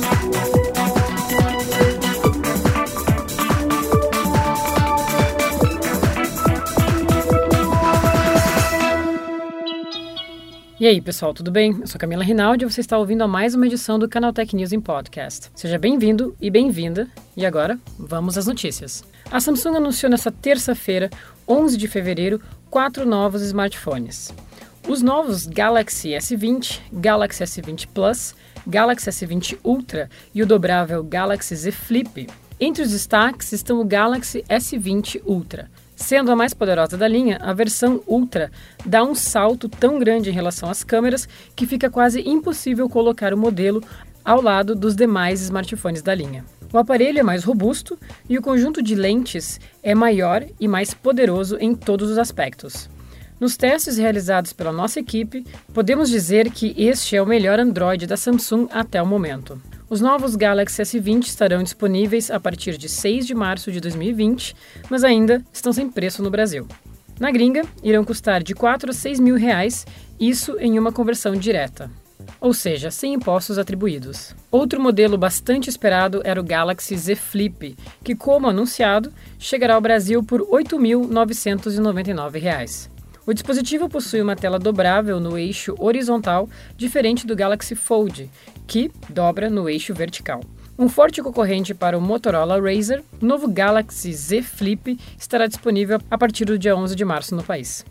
E aí, pessoal, tudo bem? Eu sou Camila Rinaldi e você está ouvindo a mais uma edição do Canaltech News em Podcast. Seja bem-vindo e bem-vinda. E agora, vamos às notícias. A Samsung anunciou nesta terça-feira, 11 de fevereiro, 4 novos smartphones. Os novos Galaxy S20, Galaxy S20 Plus, Galaxy S20 Ultra e o dobrável Galaxy Z Flip. Entre os destaques estão o Galaxy S20 Ultra. Sendo a mais poderosa da linha, a versão Ultra dá um salto tão grande em relação às câmeras que fica quase impossível colocar o modelo ao lado dos demais smartphones da linha. O aparelho é mais robusto e o conjunto de lentes é maior e mais poderoso em todos os aspectos. Nos testes realizados pela nossa equipe, podemos dizer que este é o melhor Android da Samsung até o momento. Os novos Galaxy S20 estarão disponíveis a partir de 6 de março de 2020, mas ainda estão sem preço no Brasil. Na gringa, irão custar de 4 a 6 mil reais, isso em uma conversão direta, ou seja, sem impostos atribuídos. Outro modelo bastante esperado era o Galaxy Z Flip, que, como anunciado, chegará ao Brasil por R$ 8.999. O dispositivo possui uma tela dobrável no eixo horizontal, diferente do Galaxy Fold, que dobra no eixo vertical. Um forte concorrente para o Motorola Razr, o novo Galaxy Z Flip estará disponível a partir do dia 11 de março no país.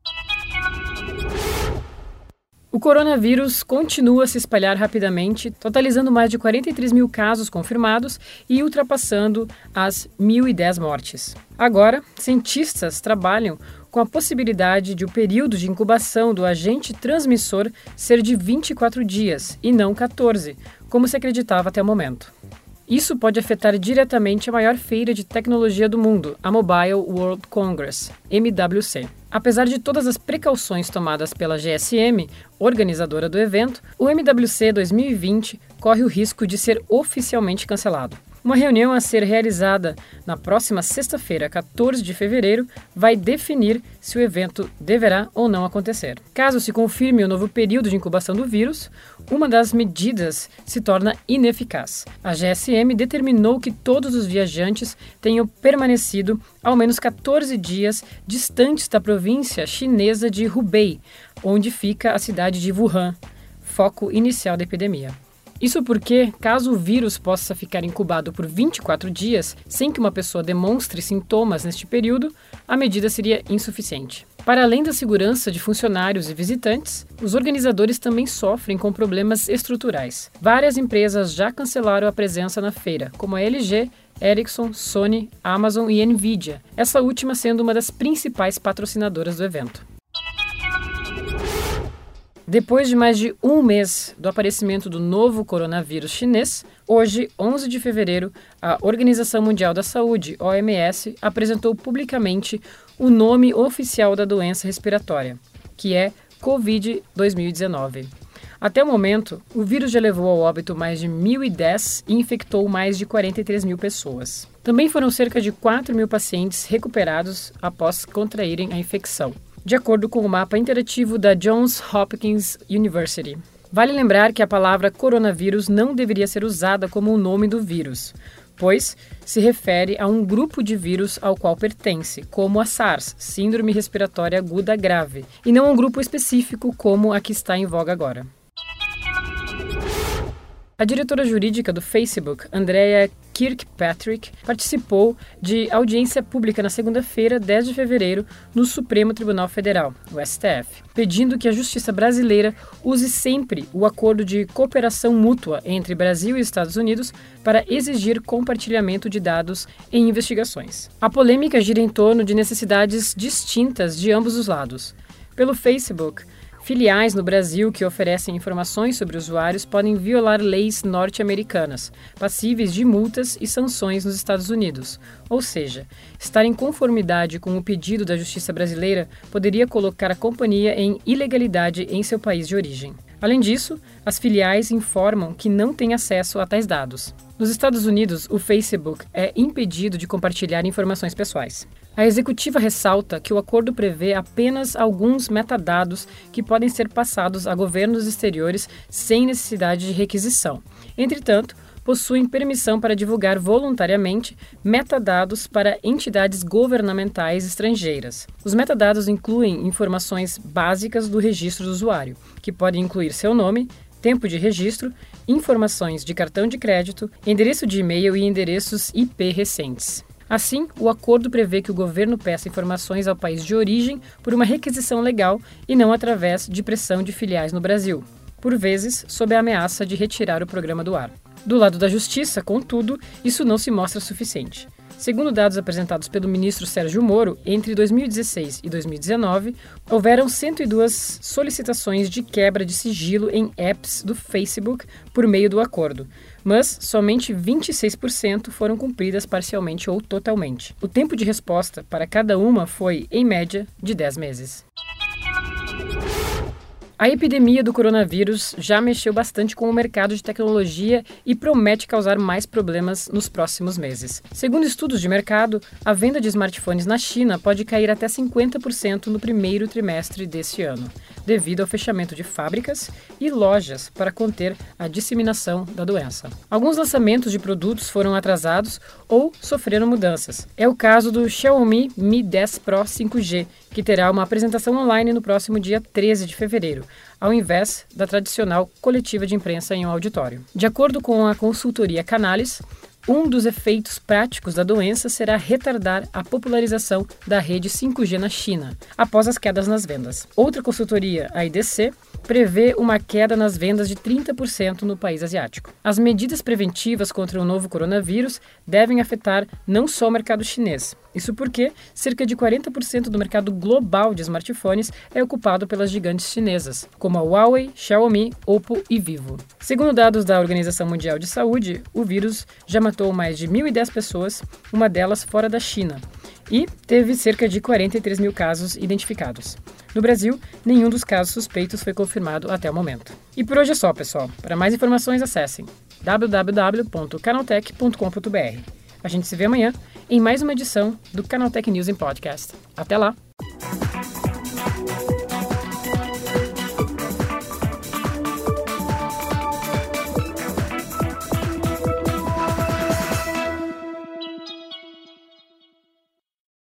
O coronavírus continua a se espalhar rapidamente, totalizando mais de 43 mil casos confirmados e ultrapassando as 1.010 mortes. Agora, cientistas trabalham com a possibilidade de o período de incubação do agente transmissor ser de 24 dias e não 14, como se acreditava até o momento. Isso pode afetar diretamente a maior feira de tecnologia do mundo, a Mobile World Congress, MWC. Apesar de todas as precauções tomadas pela GSM, organizadora do evento, o MWC 2020 corre o risco de ser oficialmente cancelado. Uma reunião a ser realizada na próxima sexta-feira, 14 de fevereiro, vai definir se o evento deverá ou não acontecer. Caso se confirme o novo período de incubação do vírus, uma das medidas se torna ineficaz. A GSM determinou que todos os viajantes tenham permanecido ao menos 14 dias distantes da província chinesa de Hubei, onde fica a cidade de Wuhan, foco inicial da epidemia. Isso porque, caso o vírus possa ficar incubado por 24 dias sem que uma pessoa demonstre sintomas neste período, a medida seria insuficiente. Para além da segurança de funcionários e visitantes, os organizadores também sofrem com problemas estruturais. Várias empresas já cancelaram a presença na feira, como a LG, Ericsson, Sony, Amazon e Nvidia, essa última sendo uma das principais patrocinadoras do evento. Depois de mais de um mês do aparecimento do novo coronavírus chinês, hoje, 11 de fevereiro, a Organização Mundial da Saúde, OMS, apresentou publicamente o nome oficial da doença respiratória, que é Covid-2019. Até o momento, o vírus já levou ao óbito mais de 1.010 e infectou mais de 43 mil pessoas. Também foram cerca de 4 mil pacientes recuperados após contraírem a infecção, de acordo com o mapa interativo da Johns Hopkins University. Vale lembrar que a palavra coronavírus não deveria ser usada como o nome do vírus, pois se refere a um grupo de vírus ao qual pertence, como a SARS, Síndrome Respiratória Aguda Grave, e não a um grupo específico como a que está em voga agora. A diretora jurídica do Facebook, Andrea Kirkpatrick, participou de audiência pública na segunda-feira, 10 de fevereiro, no Supremo Tribunal Federal, o STF, pedindo que a Justiça brasileira use sempre o acordo de cooperação mútua entre Brasil e Estados Unidos para exigir compartilhamento de dados em investigações. A polêmica gira em torno de necessidades distintas de ambos os lados. Pelo Facebook, filiais no Brasil que oferecem informações sobre usuários podem violar leis norte-americanas, passíveis de multas e sanções nos Estados Unidos. Ou seja, estar em conformidade com o pedido da Justiça brasileira poderia colocar a companhia em ilegalidade em seu país de origem. Além disso, as filiais informam que não têm acesso a tais dados. Nos Estados Unidos, o Facebook é impedido de compartilhar informações pessoais. A executiva ressalta que o acordo prevê apenas alguns metadados que podem ser passados a governos exteriores sem necessidade de requisição. Entretanto, possuem permissão para divulgar voluntariamente metadados para entidades governamentais estrangeiras. Os metadados incluem informações básicas do registro do usuário, que podem incluir seu nome, tempo de registro, informações de cartão de crédito, endereço de e-mail e endereços IP recentes. Assim, o acordo prevê que o governo peça informações ao país de origem por uma requisição legal e não através de pressão de filiais no Brasil, por vezes sob a ameaça de retirar o programa do ar. Do lado da Justiça, contudo, isso não se mostra suficiente. Segundo dados apresentados pelo ministro Sérgio Moro, entre 2016 e 2019, houveram 102 solicitações de quebra de sigilo em apps do Facebook por meio do acordo, mas somente 26% foram cumpridas parcialmente ou totalmente. O tempo de resposta para cada uma foi, em média, de 10 meses. A epidemia do coronavírus já mexeu bastante com o mercado de tecnologia e promete causar mais problemas nos próximos meses. Segundo estudos de mercado, a venda de smartphones na China pode cair até 50% no primeiro trimestre deste ano, devido ao fechamento de fábricas e lojas para conter a disseminação da doença. Alguns lançamentos de produtos foram atrasados ou sofreram mudanças. É o caso do Xiaomi Mi 10 Pro 5G, que terá uma apresentação online no próximo dia 13 de fevereiro, ao invés da tradicional coletiva de imprensa em um auditório. De acordo com a consultoria Canalys, um dos efeitos práticos da doença será retardar a popularização da rede 5G na China, após as quedas nas vendas. Outra consultoria, a IDC, prevê uma queda nas vendas de 30% no país asiático. As medidas preventivas contra o novo coronavírus devem afetar não só o mercado chinês. Isso porque cerca de 40% do mercado global de smartphones é ocupado pelas gigantes chinesas, como a Huawei, Xiaomi, Oppo e Vivo. Segundo dados da Organização Mundial de Saúde, o vírus já matou mais de 1.010 pessoas, uma delas fora da China, e teve cerca de 43 mil casos identificados. No Brasil, nenhum dos casos suspeitos foi confirmado até o momento. E por hoje é só, pessoal. Para mais informações, acessem www.canaltech.com.br. A gente se vê amanhã em mais uma edição do Canaltech News em Podcast. Até lá!